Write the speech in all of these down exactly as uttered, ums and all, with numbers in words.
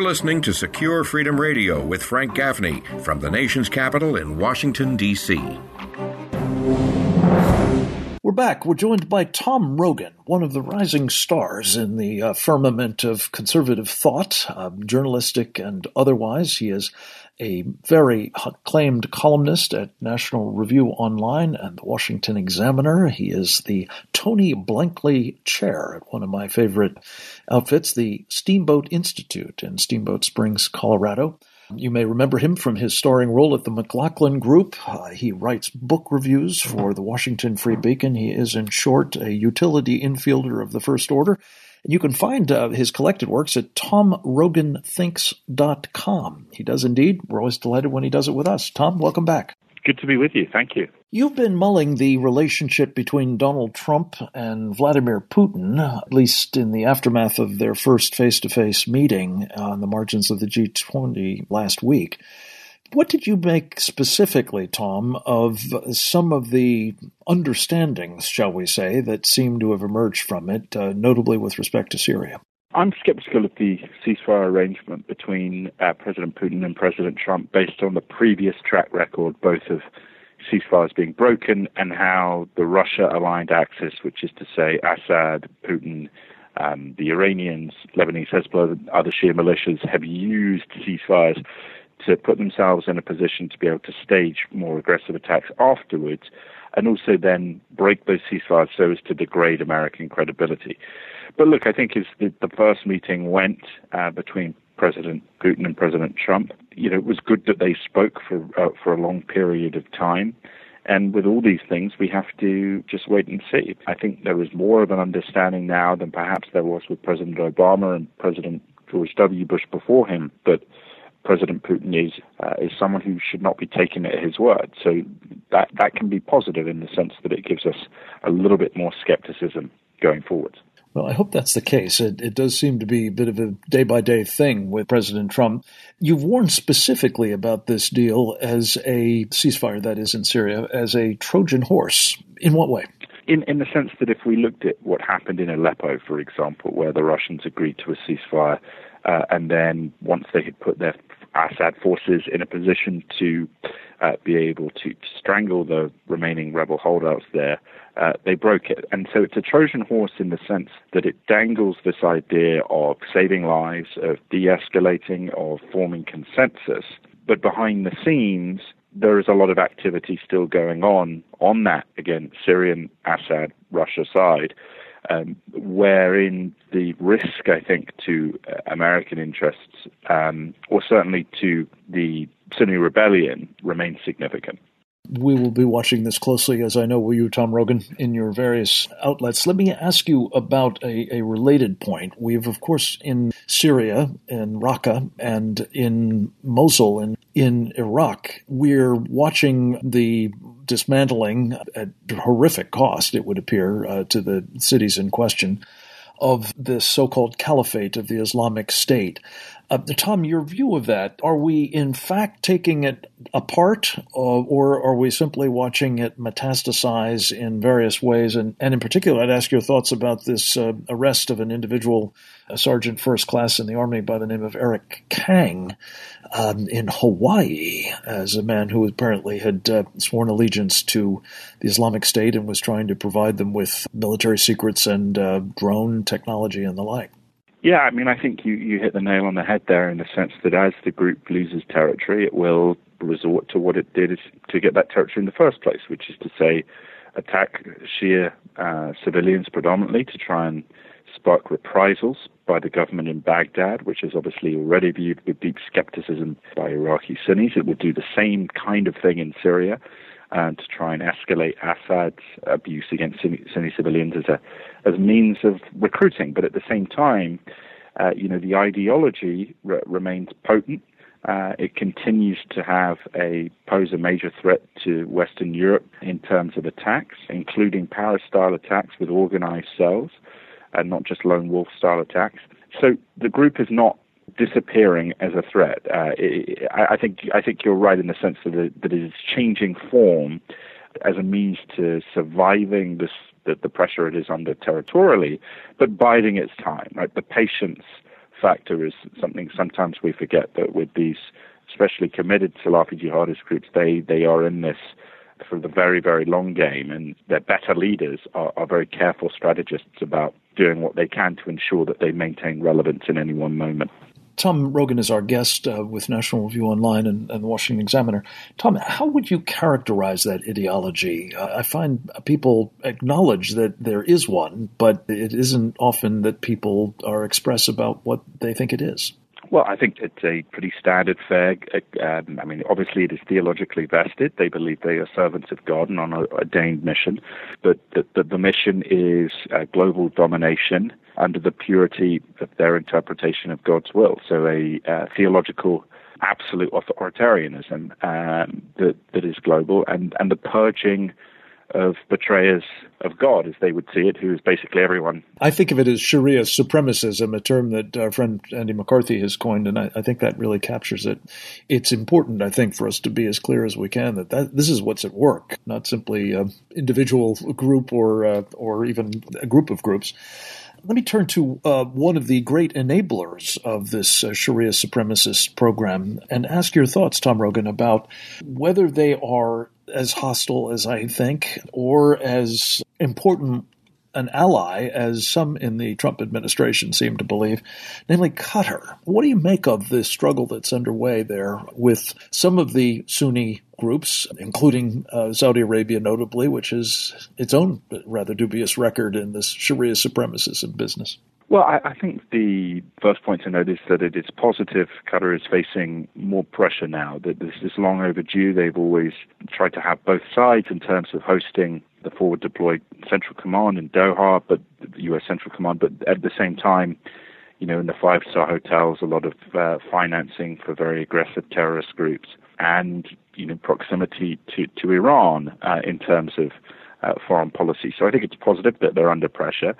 listening to Secure Freedom Radio with Frank Gaffney from the nation's capital in Washington, D C We're back. We're joined by Tom Rogan, one of the rising stars in the uh, firmament of conservative thought, uh, journalistic and otherwise. He is a very acclaimed columnist at National Review Online and the Washington Examiner. He is the Tony Blankley Chair at one of my favorite outfits, the Steamboat Institute in Steamboat Springs, Colorado. You may remember him from his starring role at the McLaughlin Group. Uh, he writes book reviews for the Washington Free Beacon. He is, in short, a utility infielder of the first order. And you can find uh, his collected works at tom rogan thinks dot com. He does indeed. We're always delighted when he does it with us. Tom, welcome back. Good to be with you. Thank you. You've been mulling the relationship between Donald Trump and Vladimir Putin, at least in the aftermath of their first face-to-face meeting on the margins of the G twenty last week. What did you make specifically, Tom, of some of the understandings, shall we say, that seem to have emerged from it, uh, notably with respect to Syria? I'm skeptical of the ceasefire arrangement between uh, President Putin and President Trump based on the previous track record, both of ceasefires being broken and how the Russia-aligned axis, which is to say Assad, Putin, um, the Iranians, Lebanese Hezbollah, and other Shia militias have used ceasefires to put themselves in a position to be able to stage more aggressive attacks afterwards, and also then break those ceasefires so as to degrade American credibility. But look, I think as the, the first meeting went uh, between President Putin and President Trump, you know, it was good that they spoke for uh, for a long period of time. And with all these things, we have to just wait and see. I think there is more of an understanding now than perhaps there was with President Obama and President George W. Bush before him, that President Putin is uh, is someone who should not be taken at his word. So that that can be positive in the sense that it gives us a little bit more skepticism going forward. Well, I hope that's the case. It, it does seem to be a bit of a day-by-day thing with President Trump. You've warned specifically about this deal as a ceasefire, that is in Syria, as a Trojan horse. In what way? In in the sense that if we looked at what happened in Aleppo, for example, where the Russians agreed to a ceasefire, uh, and then once they had put their Assad forces in a position to uh, be able to strangle the remaining rebel holdouts there, uh, they broke it. And so it's a Trojan horse in the sense that it dangles this idea of saving lives, of de-escalating, of forming consensus. But behind the scenes, there is a lot of activity still going on on that, again, Syrian, Assad, Russia side, um, wherein the risk, I think, to uh, American interests, um, or certainly to the Sunni rebellion, remains significant. We will be watching this closely, as I know will you, Tom Rogan, in your various outlets. Let me ask you about a, a related point. We have, of course, in Syria, in Raqqa, and in Mosul, and in Iraq, we're watching the dismantling at horrific cost, it would appear, uh, to the cities in question, of this so-called caliphate of the Islamic State. Uh, Tom, your view of that, are we in fact taking it apart, uh, or are we simply watching it metastasize in various ways? And, and in particular, I'd ask your thoughts about this uh, arrest of an individual, a sergeant first class in the Army by the name of Eric Kang um, in Hawaii, as a man who apparently had uh, sworn allegiance to the Islamic State and was trying to provide them with military secrets and uh, drone technology and the like. Yeah, I mean, I think you, you hit the nail on the head there in the sense that as the group loses territory, it will resort to what it did to get that territory in the first place, which is to say attack Shia uh, civilians predominantly to try and spark reprisals by the government in Baghdad, which is obviously already viewed with deep skepticism by Iraqi Sunnis. It will do the same kind of thing in Syria, and to try and escalate Assad's abuse against Sunni, Sunni civilians as a as a means of recruiting. But at the same time, uh, you know, the ideology re- remains potent. Uh, it continues to have a pose a major threat to Western Europe in terms of attacks, including Paris-style attacks with organized cells, and not just lone wolf-style attacks. So the group is not disappearing as a threat. Uh, it, I, I think I think you're right in the sense that it, that it is changing form as a means to surviving this the, the pressure it is under territorially, but biding its time. Right, the patience factor is something sometimes we forget, that with these especially committed Salafi jihadist groups, they, they are in this for the very, very long game, and their better leaders are, are very careful strategists about doing what they can to ensure that they maintain relevance in any one moment. Tom Rogan is our guest uh, with National Review Online and, and the Washington Examiner. Tom, how would you characterize that ideology? Uh, I find people acknowledge that there is one, but it isn't often that people are express about what they think it is. Well, I think it's a pretty standard fare. Um, I mean, obviously it is theologically vested. They believe they are servants of God and on an ordained mission. But the, the, the mission is uh, global domination under the purity of their interpretation of God's will. So a uh, theological absolute authoritarianism um, that, that is global, and, and the purging of betrayers of God, as they would see it, who is basically everyone. I think of it as Sharia supremacism, a term that our friend Andy McCarthy has coined, and I, I think that really captures it. It's important, I think, for us to be as clear as we can that, that this is what's at work, not simply an individual group or uh, or even a group of groups. Let me turn to uh, one of the great enablers of this uh, Sharia supremacist program and ask your thoughts, Tom Rogan, about whether they are as hostile as I think or as important an ally as some in the Trump administration seem to believe, namely Qatar. What do you make of the struggle that's underway there with some of the Sunni groups, including uh, Saudi Arabia notably, which has its own rather dubious record in this Sharia supremacism business? Well, I, I think the first point to note is that it is positive. Qatar is facing more pressure now. That this is long overdue. They've always tried to have both sides in terms of hosting the forward deployed Central Command in Doha, but the U S Central Command. But at the same time, you know, in the five-star hotels, a lot of uh, financing for very aggressive terrorist groups, and you know, proximity to to Iran uh, in terms of uh, foreign policy. So I think it's positive that they're under pressure.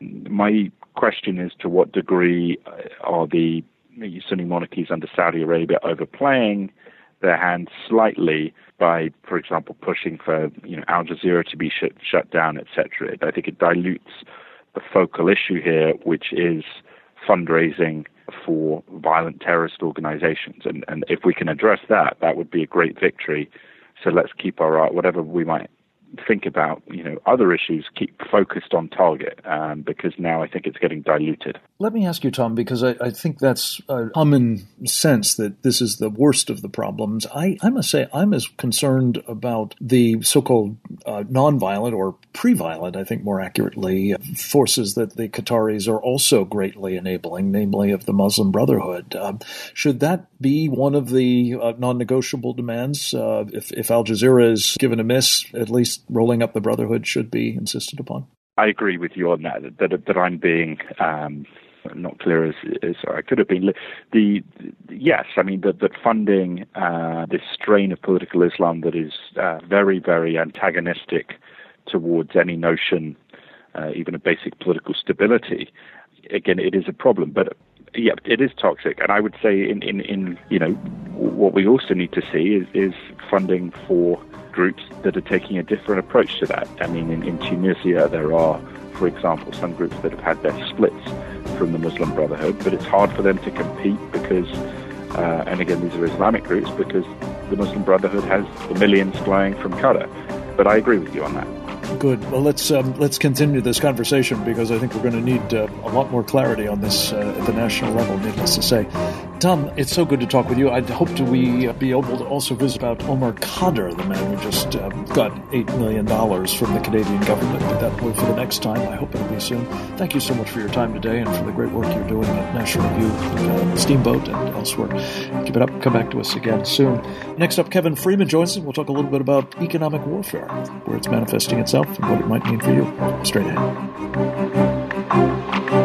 My question is to what degree are the Sunni monarchies under Saudi Arabia overplaying their hands slightly by, for example, pushing for you know Al Jazeera to be shut, shut down, et cetera. I think it dilutes the focal issue here, which is fundraising for violent terrorist organizations. And, and if we can address that, that would be a great victory. So let's keep our, whatever we might think about, you know, other issues, keep focused on target, um, because now I think it's getting diluted. Let me ask you, Tom, because I, I think that's a common sense that this is the worst of the problems. I, I must say I'm as concerned about the so-called uh, nonviolent or pre-violent, I think more accurately, forces that the Qataris are also greatly enabling, namely of the Muslim Brotherhood. Uh, should that be one of the uh, non-negotiable demands? Uh, if, if Al Jazeera is given a miss, at least rolling up the Brotherhood should be insisted upon? I agree with you on that, that, that I'm being um, not clear as, as I could have been. The, the Yes, I mean, that, that funding uh, this strain of political Islam that is uh, very, very antagonistic towards any notion, uh, even of basic political stability, again, it is a problem. But yeah, it is toxic. And I would say in, in, in you know, what we also need to see is, is funding for groups that are taking a different approach to that. I mean, in, in Tunisia, there are, for example, some groups that have had their splits from the Muslim Brotherhood, but it's hard for them to compete because, uh, and again, these are Islamic groups, because the Muslim Brotherhood has the millions flying from Qatar. But I agree with you on that. Good. Well, let's um, let's continue this conversation because I think we're going to need uh, a lot more clarity on this uh, at the national level, needless to say. Tom, it's so good to talk with you. I'd hope to we uh, be able to also visit about Omar Khadr, the man who just uh, got eight million dollars from the Canadian government, but that will for the next time. I hope it'll be soon. Thank you so much for your time today and for the great work you're doing at National Review, uh, Steamboat, and elsewhere. Keep it up. Come back to us again soon. Next up, Kevin Freeman joins us. We'll talk a little bit about economic warfare, where it's manifesting itself and what it might mean for you. Straight ahead.